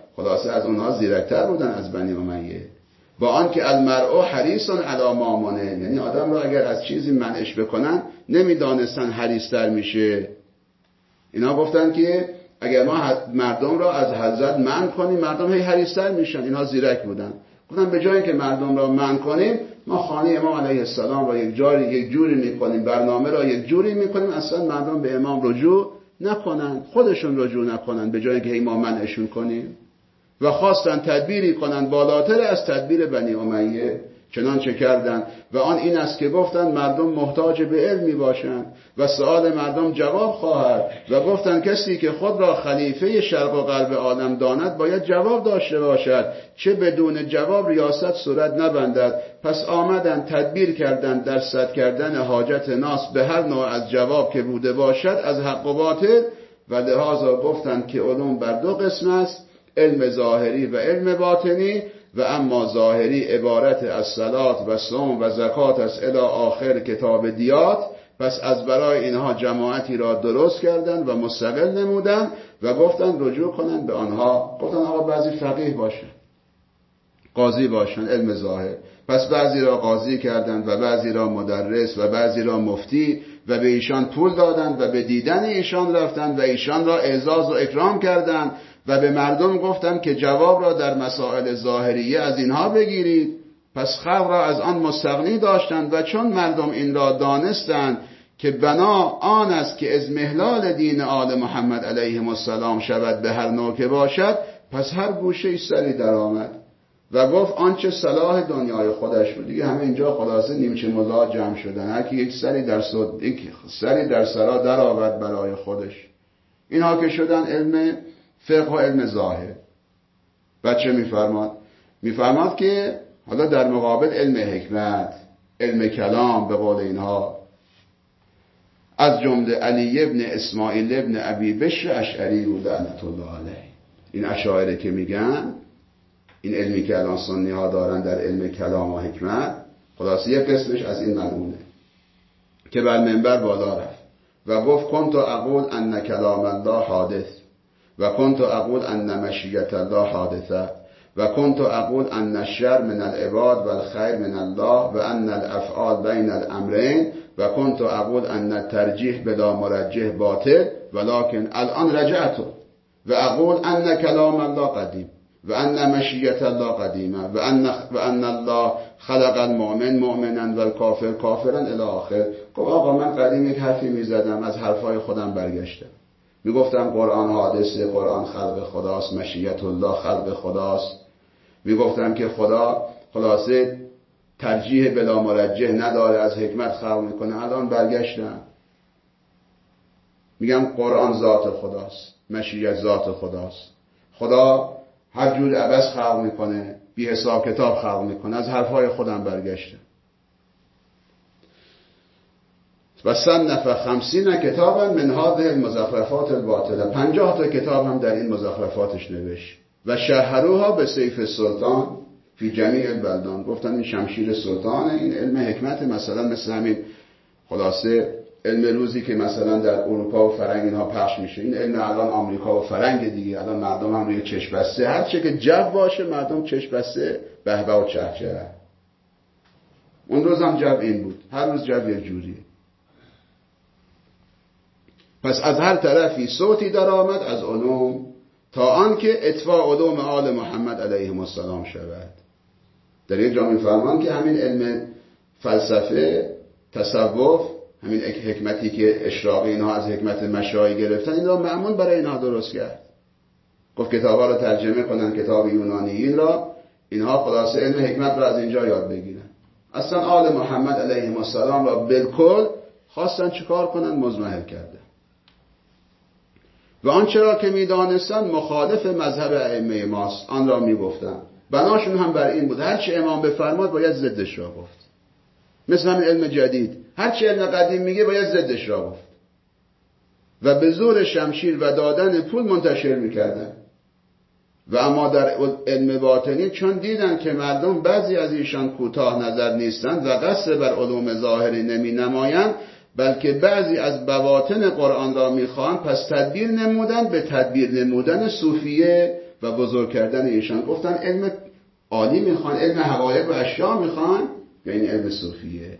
خلاصه از اونها زیرکتر بودن از بنی امیه. با آنکه المرء حریص علی ما منع، یعنی آدم را اگر از چیزی منعش بکنن نمیدانستن حریص‌تر میشه. اینا گفتن که اگر ما مردم را از حضرت منع کنیم مردم هی حریص‌تر میشن. اینها زیرک بودن، گفتن به جای اینکه مردم را منع کنیم ما خانه امام علیه السلام را یک جوری میکنیم، برنامه را یک جوری میکنیم اصلا مردم به امام رجوع نکنن، خودشون رجوع نکنن، به جای اینکه هی ما منعشون کنیم. و خواستن تدبیری کنند بالاتر از تدبیر بنی امیه، چنانچه کردند. و آن این است که گفتند مردم محتاج به علمی باشند و سؤال مردم جواب خواهد. و گفتند کسی که خود را خلیفه شرق و غرب عالم داند باید جواب داشته باشد، چه بدون جواب ریاست صورت نبندد. پس آمدند تدبیر کردند در سد کردن حاجت ناس به هر نوع از جواب که بوده باشد از حق و باطل. و لذا گفتند که علوم بر دو قسم است، علم ظاهری و علم باطنی. و اما ظاهری عبارت از صلات و صوم و زکات است الی آخر کتاب دیات. پس از برای اینها جماعتی را درست کردند و مستقل نمودند و گفتند رجوع کنند به آنها. گفتند آقا بعضی فقیه باشن، قاضی باشن، علم ظاهر. پس بعضی را قاضی کردند و بعضی را مدرس و بعضی را مفتی و به ایشان پول دادند و به دیدن ایشان رفتند و ایشان را اعزاز و اکرام کردند و به مردم گفتند که جواب را در مسائل ظاهریه از اینها بگیرید. پس خلق را از آن مستغنی داشتند و چون مردم این را دانستند که بنا آن است که از محلال دین آل محمد علیهم السلام شود به هر نوع که باشد، پس هر گوشه سری در آمد و گفت آنچه صلاح دنیای خودش بود. دیگه همه اینجا خلاصه نیمچه ملا جمع شدن، هر کی یک سری در سرا در آورد برای خودش. اینها که شدن علم فقه و علم ظاهر. بچه میفرماد که حالا در مقابل علم حکمت، علم کلام به قول اینها، از جمله علی ابن اسماعیل ابن ابی بشر اشعری بود لعنت الله علیه. این اشاعره که میگن این علمی که الان سنی ها دارن در علم کلام و حکمت، خلاصه یک قسمش از این ملعونه که بر منبر بالا رفت و گفت کنت اقول ان کلام الله حادث و کنت اقول ان مشیت الله حادثه و کنت اقول ان الشر من العباد و الخیر من الله و ان الافعال بین الامرین و کنت اقول ان الترجیح بلا مرجح باطل ولكن الان رجعت و اقول ان کلام الله قدیم و ان مشیت الله قدیمه و ان الله خلق المؤمن مؤمنا و الکافر کافرا الی آخر. آقا من قدیم یک حرفی میزدم، از حرفای خودم برگشتم، میگفتم قرآن حادثه، قرآن خلق خداست، مشیت الله خلق خداست، میگفتم که خدا خلاصه ترجیح بلا مرجح نداره، از حکمت خلق میکنه. الان برگشتم میگم قرآن ذات خداست، مشیت ذات خداست، خدا هر جور عبث خلق میکنه، بی حساب کتاب خلق میکنه. از حرفای خودم برگشتم. و صنف 50 کتابا من هذه المزخرفات الباطله، 50 تا کتاب هم در این مزخرفاتش نوشت. و شهروها به سیف السلطان فی جمیع البلدان، گفتن این شمشیر سلطانه، این علم حکمت. مثلا مثل همین خلاصه علم روزی که مثلا در اروپا و فرنگ اینها پخش میشه، این علم الان آمریکا و فرنگ دیگه. الان مردم هم روی چشم بسته، هر چه که جو باشه مردم چشم بسته، بهبه و چهچه. اون روز هم جو این بود، هر روز جو یک جوریه. پس از هر طرفی صوتی در آمد از علوم تا آنکه اطفاء علوم آل محمد علیهم السلام شود. در یک جا می‌فرمان که همین علم فلسفه، تصوف، همین حکمتی که اشراقی اینها از حکمت مشایی گرفتن، این را معمول برای اینها درست کرد. گفت کتاب‌ها را ترجمه کنن، کتاب یونانیین را، اینها خلاصه علم حکمت را از اینجا یاد بگیرن. اصلا آل محمد علیهم السلام را بالکل خواستن چیکار کنن؟ مضمحل کردن. و آنچه را که می‌دانستند مخالف مذهب ائمه ماست آن را می‌گفتند. بناشون هم بر این بود هر چه امام بفرماد باید ضدش را گفت. مثل همین علم جدید، هر چه علم قدیم میگه باید ضدش را گفت و به زور شمشیر و دادن پول منتشر می‌کردند. و اما در علم باطنی چون دیدن که مردم بعضی از ایشان کوتاه نظر نیستند و قصر بر علوم ظاهری نمی‌نمایند، بلکه بعضی از بواطن قرآن را میخوان، پس تدبیر نمودن به تدبیر نمودن صوفیه و بزرگ کردن ایشان. گفتن علم عالی میخوان، علم حقایق و اشیاء میخوان، یا این علم صوفیه؟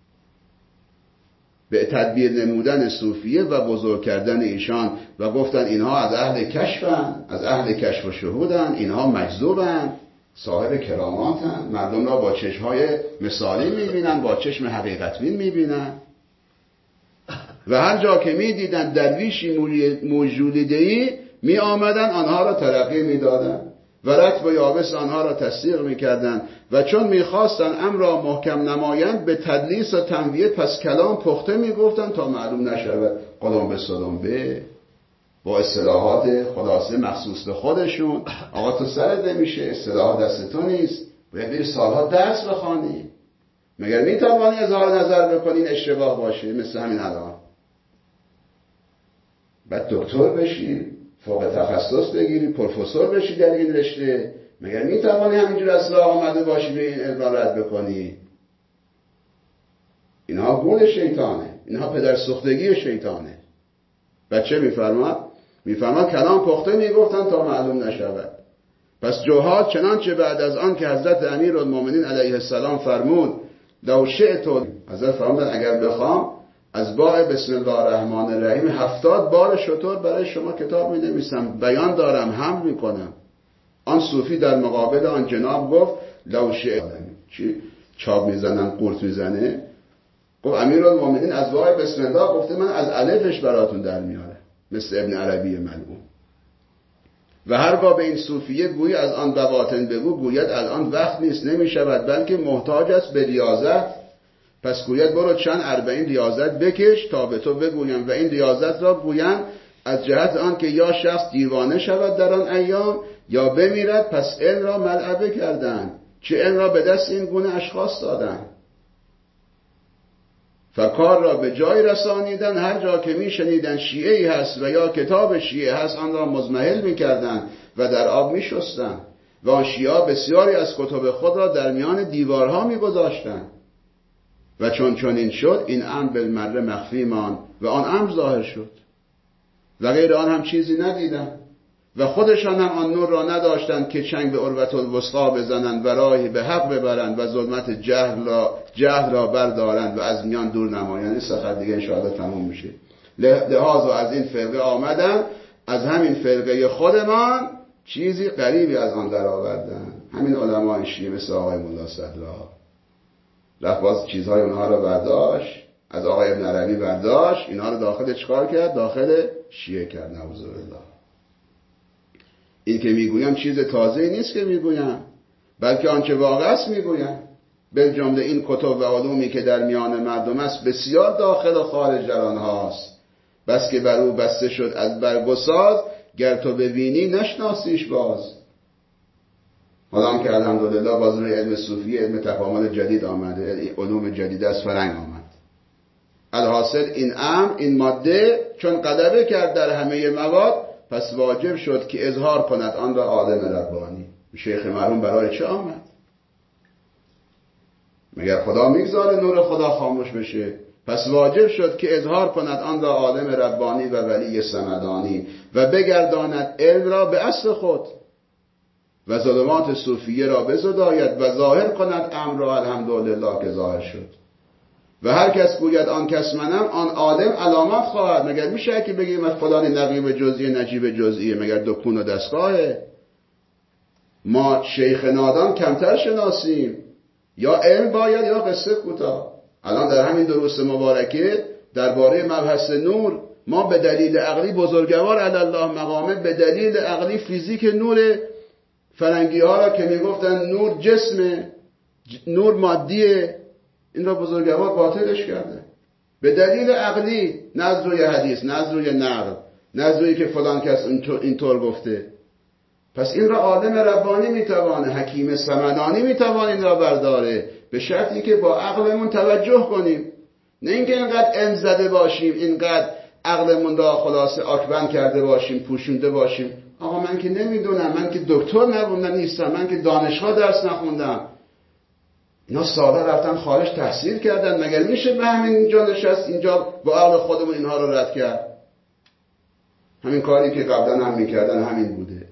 به تدبیر نمودن صوفیه و بزرگ کردن ایشان و گفتن اینها از اهل کشفن، از اهل کشف و شهودن، اینها مجذوبن، صاحب کراماتن، مردم را با چشمهای مثالی میبینن، با چشم حقیقت بین میبینن و هر جا که میدیدن درویشی موجودیدهی می آمدن آنها را ترقی میدادن و رطب و یابس آنها را تصدیق میکردن و چون میخواستن امر را محکم نمایند به تدلیس و تنویه پس کلام پخته میگفتن تا معلوم نشود قلم به سلمبه، با اصطلاحات خلاصه مخصوص به خودشون. آقا تو سرت نمیشه، اصطلاحات دست تو نیست، باید بری سالها درس بخوانی. مگر میتوانی اظهار نظر بکنی این اشتباه باشه؟ مثل همین الان بعد دکتر بشی، فوق تخصص بگیری، پروفسور بشی در این رشته، مگر میتوانی همینجور اصلا آمده باشی به این علم رد بکنی؟ اینها گول شیطانه، اینها پدر سوختگی شیطانه. بچه میفرماد کلام پخته میگفتن تا معلوم نشود. پس جهاد چنانچه بعد از آن که حضرت امیرالمومنین علیه السلام فرمود لو شئت، حضرت فرمودن اگر بخوام از باء بسم الله الرحمن الرحیم 70 بار شطور برای شما کتاب می نویسم، بیان دارم، حمل می کنم. آن صوفی در مقابل آن جناب گفت لو شئت، چی؟ چاپ میزنن قورت میزنه؟ گفت امیرالمومنین از باء بسم الله گفته من از الفش براتون در میاره، مثل ابن عربی ملعون. و هرگاه به این صوفیه گویی از آن بواطن بگو، گوید الان وقت نیست، نمی شود، بلکه محتاج است به ریاضت. پس گوید برو چند 40 ریاضت بکش تا به تو بگویم و این ریاضت را گویم از جهت آن که یا شخص دیوانه شود در آن ایام یا بمیرد. پس علم را ملعبه کردن، چه علم را به دست این گونه اشخاص دادن، فکار را به جای رسانیدن. هر جا که می شنیدن شیعه‌ای هست و یا کتاب شیعه هست آن را مزمحل می کردن و در آب می شستن و آن شیعه بسیاری از کتب خود را در میان دیوارها می گذاشتن و چون این شد این امر بالمره مخفی ماند و آن امر ظاهر شد و غیر آن هم چیزی ندیدن و خودشان هم آن نور را نداشتند که چنگ به عروة الوثقی بزنند و راهی به حق ببرند و ظلمت جهل را بردارند و از میان دور نمایند. این صفحه دیگه انشاءالله تموم میشه. لحاظا از این فرقه آمدن، از همین فرقه خودمان چیزی قریبی از آن در آوردن. همین علماء شیعه مثل آقای مولا صدرا رفت باز چیزهای اونها را برداشت، از آقای ابن عربی برداشت، اینها رو داخل چکار کرد؟ داخل شیعه کرد. نعوذ بالله. این که میگویم چیز تازه‌ای نیست که میگویم، بلکه آنچه واقع است میگویم. به جمله این کتب و علومی که در میان مردم است بسیار داخل و خارج در آنهاست، بس که بر او بسته شد از برگساز، گر تو ببینی نشناسیش باز. حالا که الحمدلله باز روی علم صوفی علم تکامل جدید آمده، علوم جدید از فرنگ آمد. الحاصل این امر، این ماده چون غلبه کرد در همه مواد، پس واجب شد که اظهار کند آن را عالم ربانی. شیخ مرحوم برای چه آمد؟ مگر خدا میگذاره نور خدا خاموش بشه؟ پس واجب شد که اظهار کند آن را عالم ربانی و ولی صمدانی و بگرداند علم را به اصل خود و ظلمات صوفیه را بزداید و ظاهر کند امر را الحمدلله که ظاهر شد. و هر کس گوید آن کس منم، آن عالم علامات خواهد. مگر میشه که بگیم از فلانی نقیب جزئی نجیب جزئیه؟ مگر دکون و دستگاهه؟ ما شیخ نادان کمتر شناسیم، یا علم باید یا قصه کوتاه. الان در همین دروس مبارکه درباره مبحث نور ما به دلیل عقلی بزرگوار علی الله مقامه، به دلیل عقلی فیزیک نور فرنگی ها را که میگفتن نور جسمه، نور مادیه، این را بزرگوار باطلش کرده به دلیل عقلی، نه از روی حدیث، نه از روی نقل، نه از روی که فلان کس اینطور گفته. پس این را عالم ربانی میتوانه، حکیم صمدانی میتوانه این را برداره، به شرطی که با عقلمون توجه کنیم، نه اینکه اینقدر علم زده باشیم، اینقدر عقلمون را خلاصه آکبند کرده باشیم، پوشونده باشیم. آقا من که نمیدونم، من که دکتر نبودم نیستم، من که دانشگاه درس نخوندم. اینا سالا رفتن خارج تحصیل کردن، مگر میشه به همین جا نشست اینجا با عقل خودمون اینها رو رد کرد؟ همین کاری که قبلا هم میکردن همین بوده.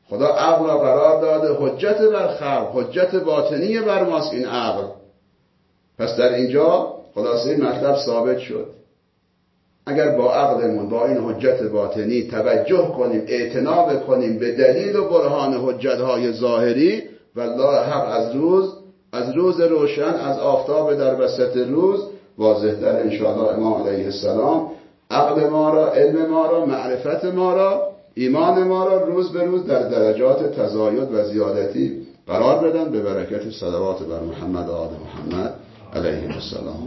خدا عقل را قرار داده حجت بر خلق، حجت باطنی بر ماست این عقل. پس در اینجا خلاصه مطلب ثابت شد. اگر با عقلمون با این حجت باطنی توجه کنیم، اعتنا کنیم به دلیل و برهان حجت‌های ظاهری، والله حق از روز روشن، از آفتاب در وسط روز واضح‌تر انشاءالله امام علیه السلام عقل ما را، علم ما را، معرفت ما را، ایمان ما را روز به روز در درجات تزاید و زیادتی قرار بدن به برکت صلوات بر محمد و آل محمد علیه السلام.